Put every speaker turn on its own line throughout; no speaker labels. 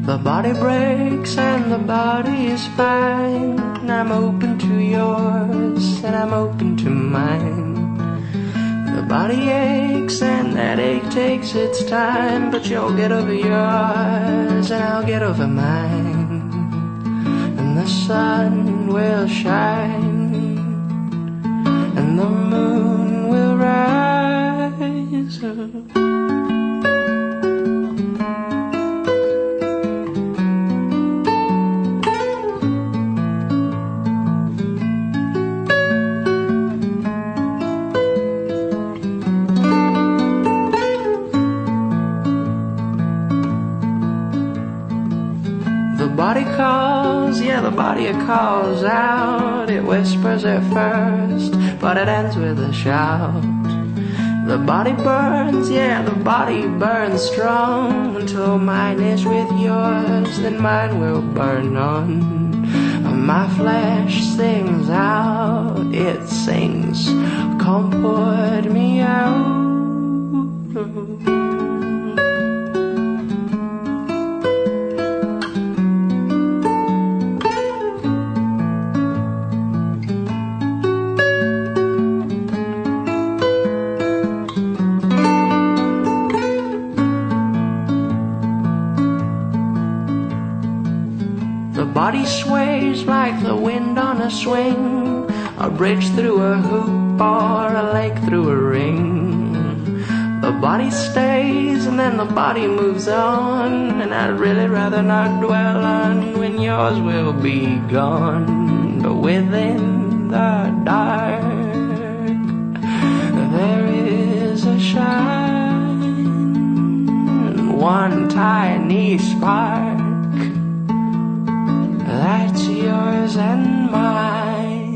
The body breaks and the body is fine. I'm open to yours and I'm open to mine. The body aches and that ache takes its time, but you'll get over yours and I'll get over mine. And the sun will shine and the moon will rise up. The body calls, yeah, the body calls out. It whispers at first, but it ends with a shout. The body burns, yeah, the body burns strong. Until mine is with yours, then mine will burn on. My flesh sings out, it sings, come pour me out. The body sways like the wind on a swing, a bridge through a hoop or a lake through a ring. The body stays and then the body moves on, and I'd really rather not dwell on when yours will be gone. But within the dark there is a shine, one tiny spark. That's yours and mine.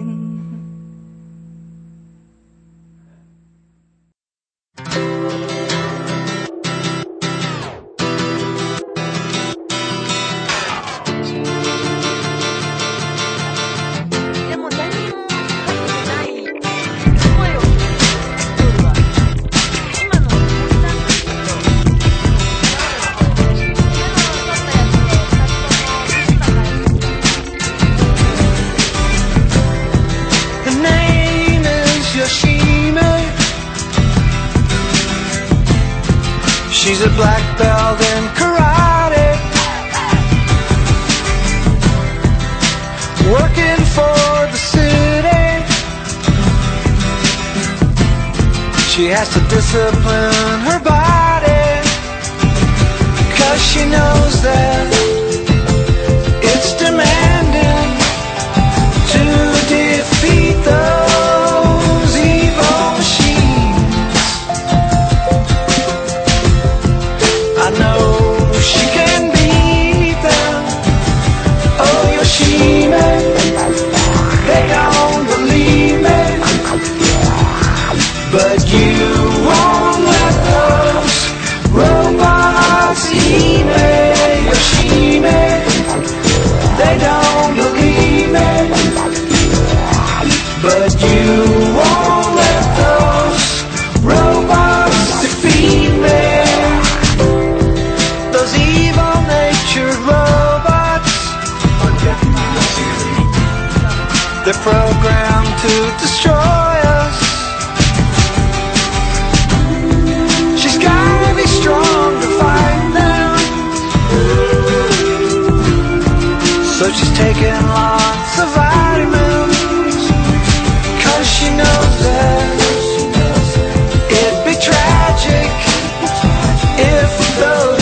She's a black belt in karate, working for the city. She has to discipline her body, 'cause she knows that it's demanding to defeat those evil machines. I know she can beat them. Oh, Yoshime, they don't believe me, but you won't let those robots eat me. Yoshime, they don't believe me, but you won't let those robots defeat me. Those evil-natured robots, they're programmed to destroy us. She's gotta be strong to fight them, so she's taking lots of vitamins, 'cause she knows that it'd be tragic if those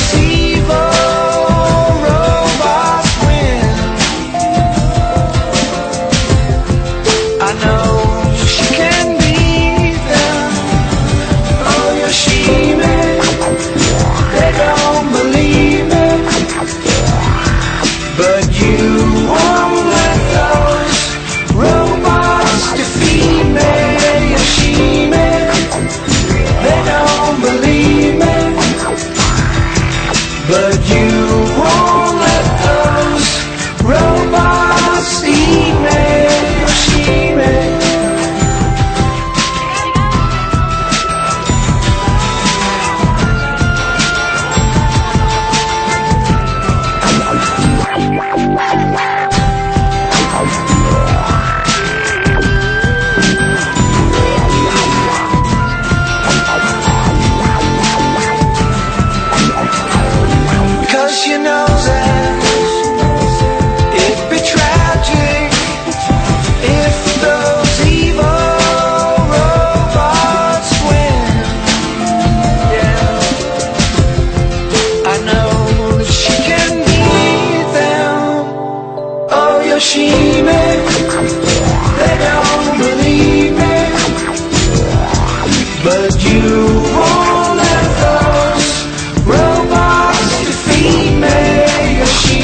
I know she can beat them. Oh, Yoshime, they don't believe me, but you won't let those robots defeat me. Yoshime, they don't believe me, but you won't let those robots eat me. you know that it'd be tragic if those evil robots win. Yeah, I know that she can beat them. Oh, Yoshime, they don't believe me, but you won't let those robots defeat me. Yoshime.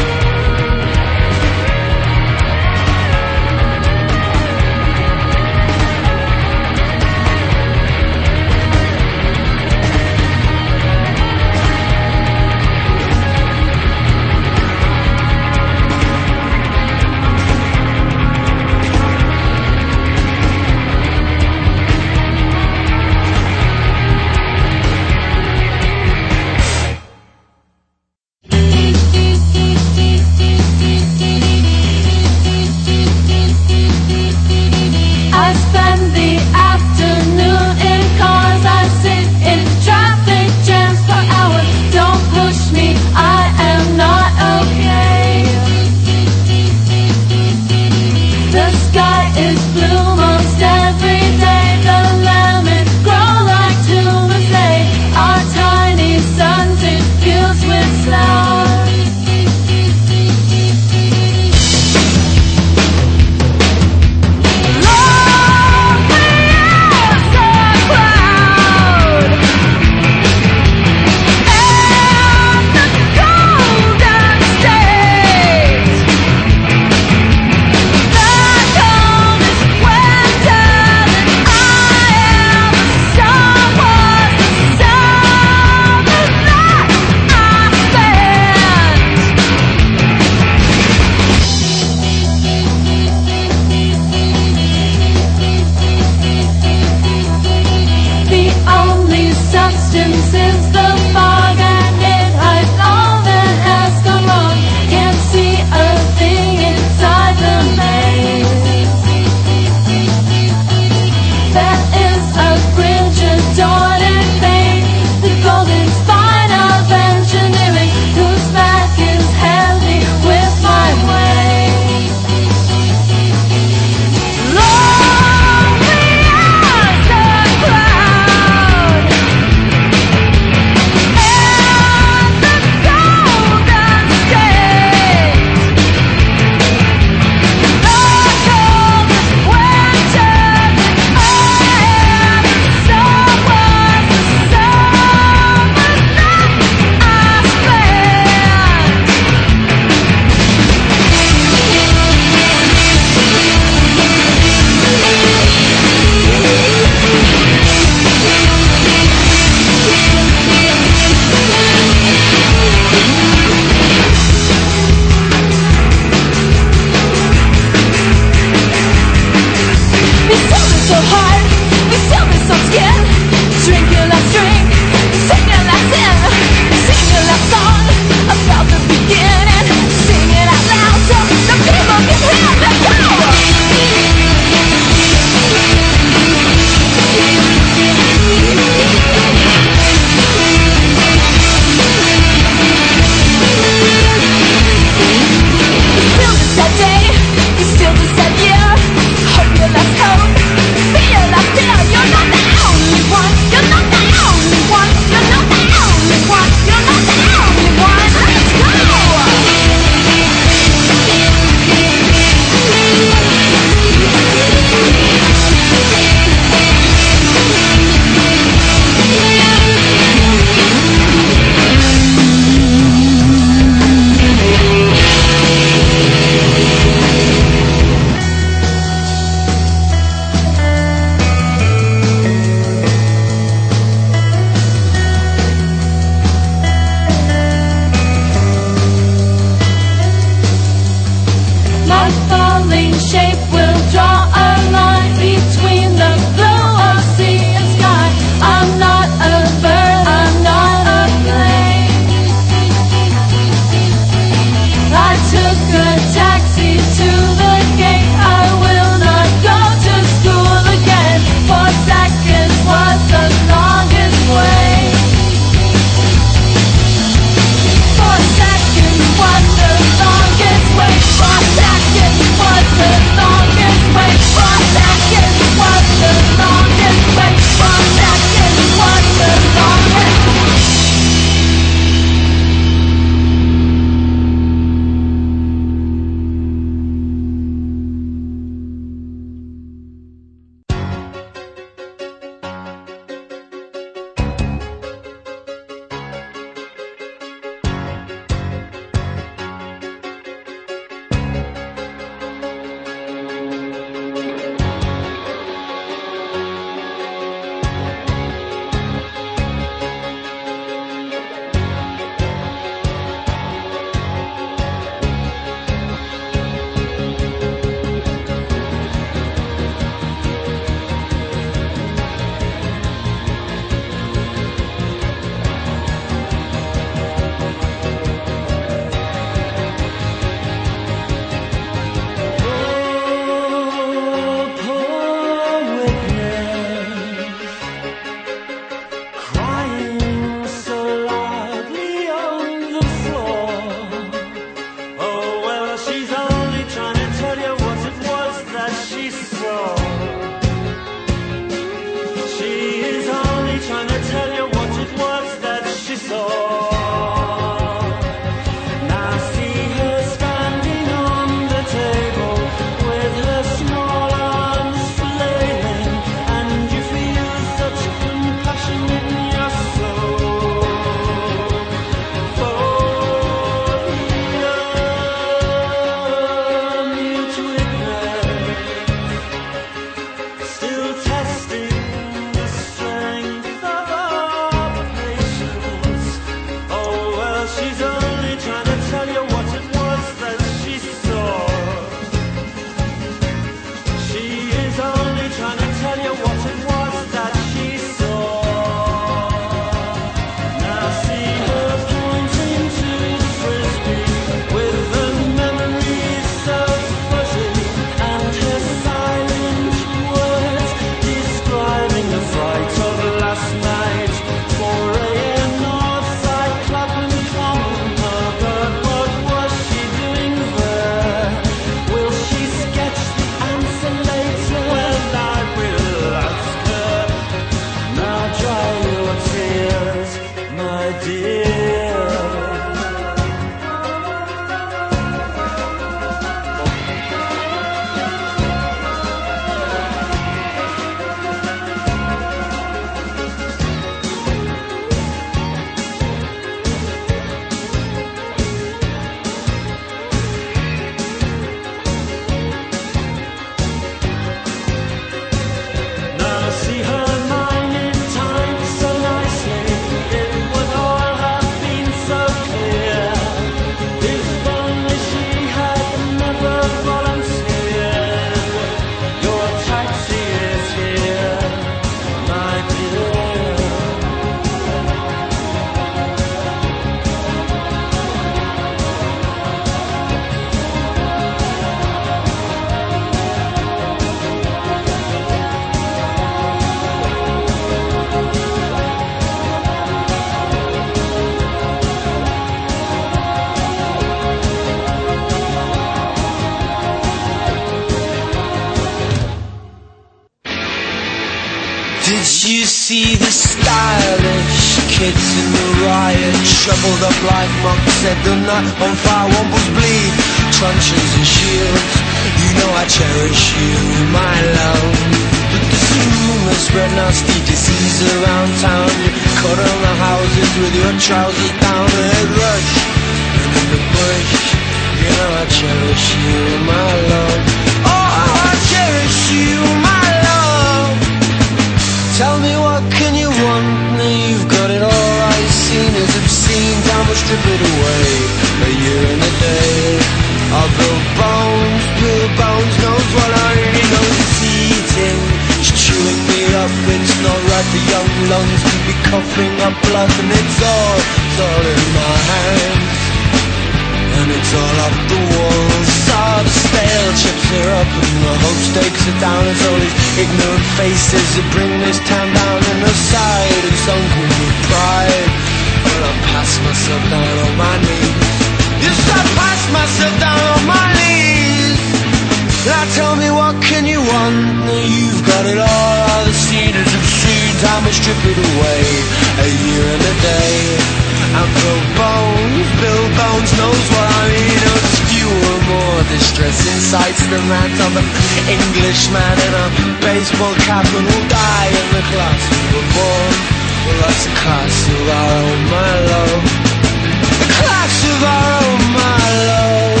see the stylish kids in the riot, shoveled up like monks, set the night on fire, wombles bleed, truncheons and shields. You know I cherish you, my love. But there's rumors spread nasty disease around town. You cut on the houses with your trousers down, the head rush, and in the bush. You know I cherish you, my love. Oh, I cherish you, my love. Tell me what can you want? Now you've got it all. All you've seen is obscene. Time will strip it away. A year and a day. I'll build bones knows what I really know. It's eating, it's chewing me up. It's not right for young lungs to be coughing up blood. And it's all in my hands. And it's all up the walls. All the stale chips are up and the hope stakes are down. It's all these ignorant faces that bring this town down. And the side is sunken with pride. Well, I pass myself down on my knees. Yes, I pass myself down on my knees. Now tell me what can you want? Now you've got it all. All the seed is obscene. Time will strip it away. A year and a day. And Bill Bones knows what I mean. It's fewer, more distressing sights than that of an Englishman in a baseball cap and will die in the class we were born. Well, that's a class of our own, my love. A class of our own, my love.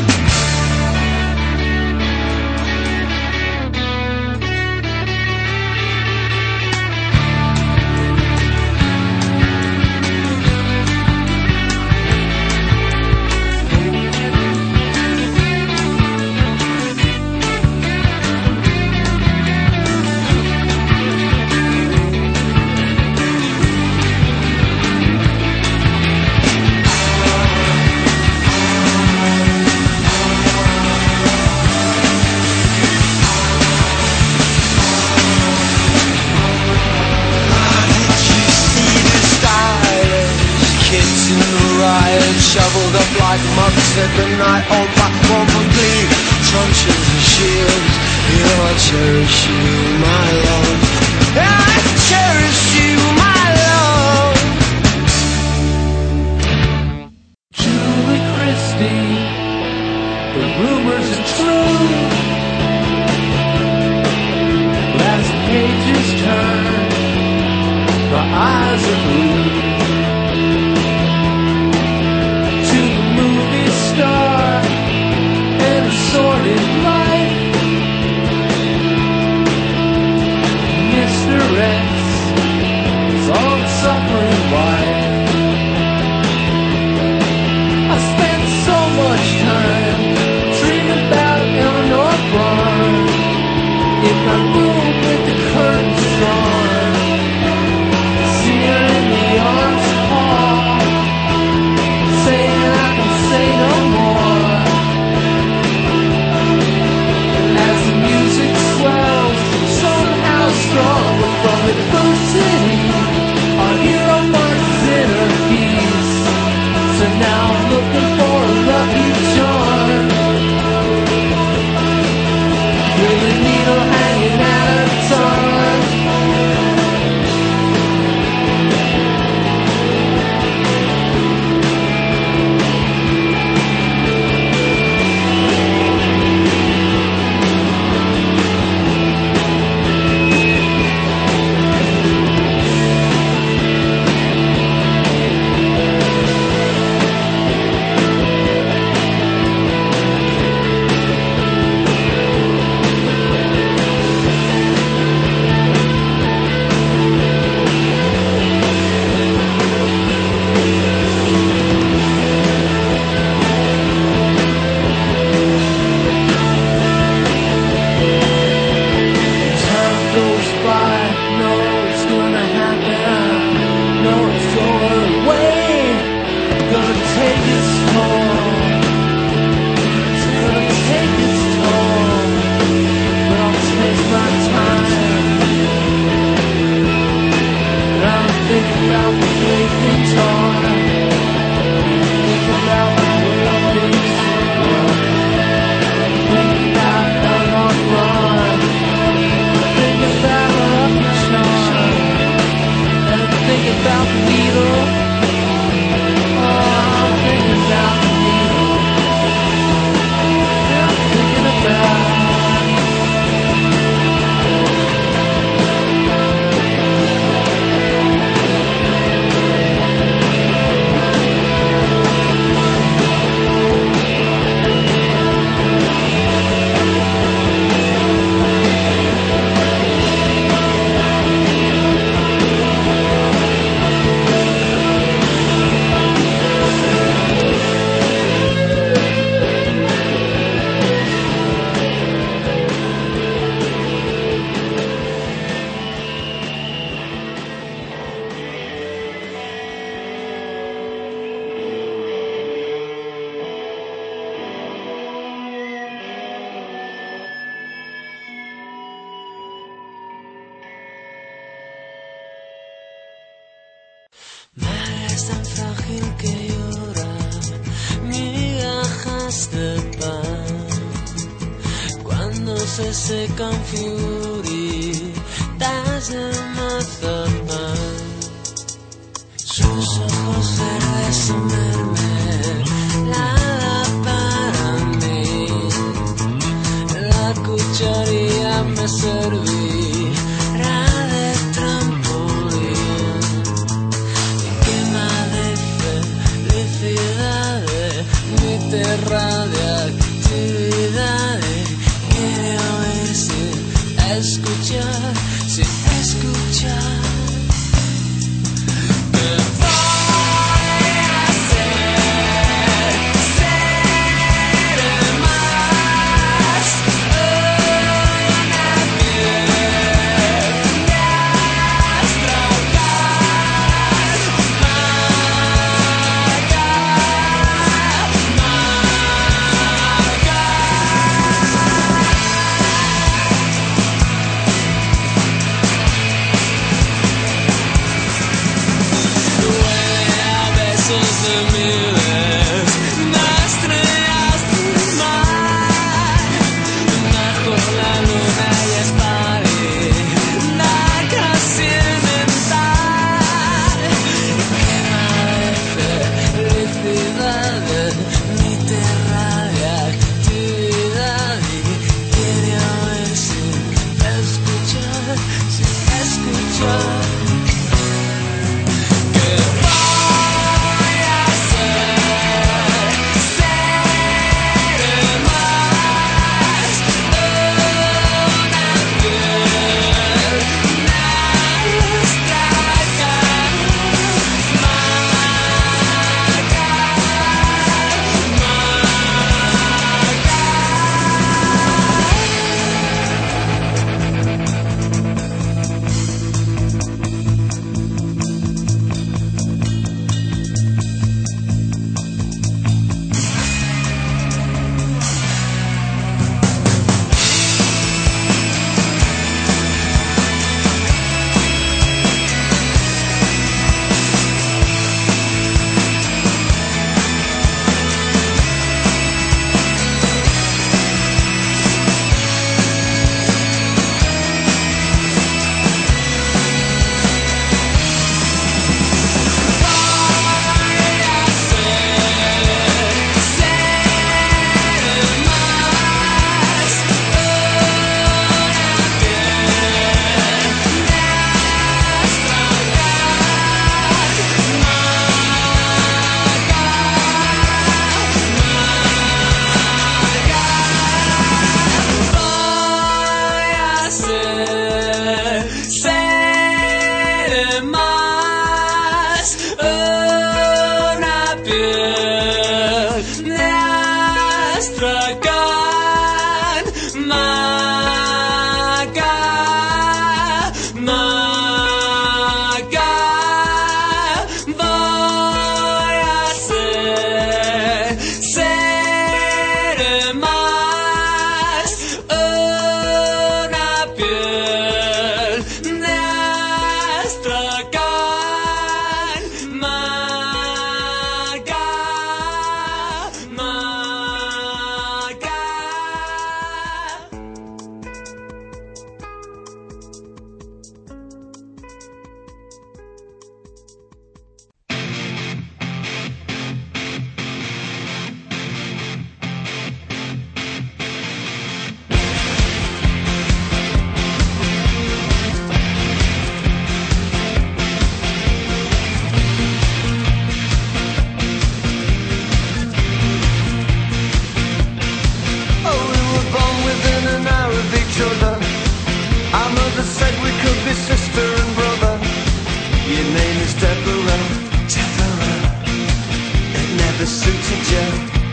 Shoveled up like mugs at the night on platform and bleed, truncheons and shields. You know I cherish you, my love. Yeah, I cherish you, my love.
Julie Christie, the rumors are true. As the pages turn, the eyes are blue. Star and a sordid life. Mr. X is all suffering wife. I spent so much time dreaming about Eleanor Braun in my room with the curtains drawn. See her in the arms hall, saying I can say no more. As the music swells, somehow stronger from adversity, our hero finds inner peace. So now I'm looking for a lucky charm, with a needle hanging out of time. Think about a lucky charm. about the Beatles. Oh, I'm thinking about the Beatles. Yeah, I'm thinking about.
Es tan frágil que llora migajas de pan cuando se secan figuritas de mazapán. Sus ojos verdes son mermelada para mí. La cucharilla me servirá de trampolín. Mi terra de actividades quiere oír sin escuchar, sin escuchar. ¿Qué voy a hacer? Ser más una piel de piel de astracan. your name is Deborah, Deborah. It never suited you.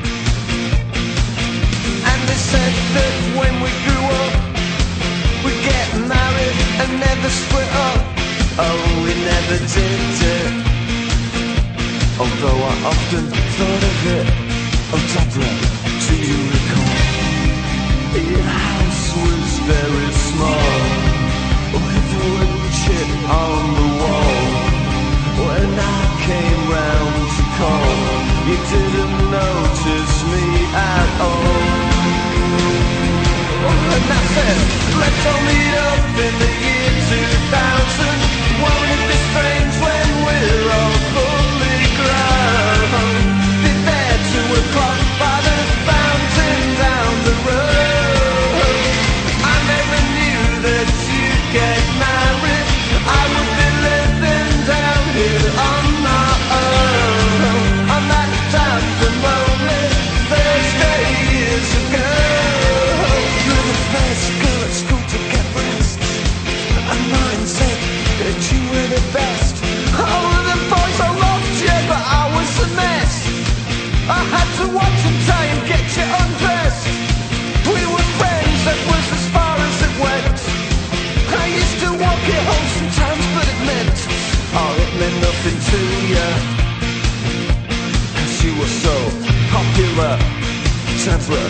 And they said that when we grew up, we'd get married and never split up. Oh, we never did it. Although I often thought of it. Oh, Deborah, do you recall? Your house was very small, with wood chip on the wall. When I came round to call, you didn't notice me at all. And I said, let's all meet up in the year 2000. Won't it be strange when we're all fully grown? Be there 2 o'clock by the fountain down the road. I never knew that you'd get married. I would be living down here on my own, on that damp and lonely Thursday years ago. You're the first girl at school to get breasts, and mine said that you were the best. Oh, the boys all loved you, but I was a mess. I had to watch and try and get you undressed. We were friends, that was as far as it went. I used to walk you home sometimes, but it meant nothing to you, 'cause you were so popular, Deborah,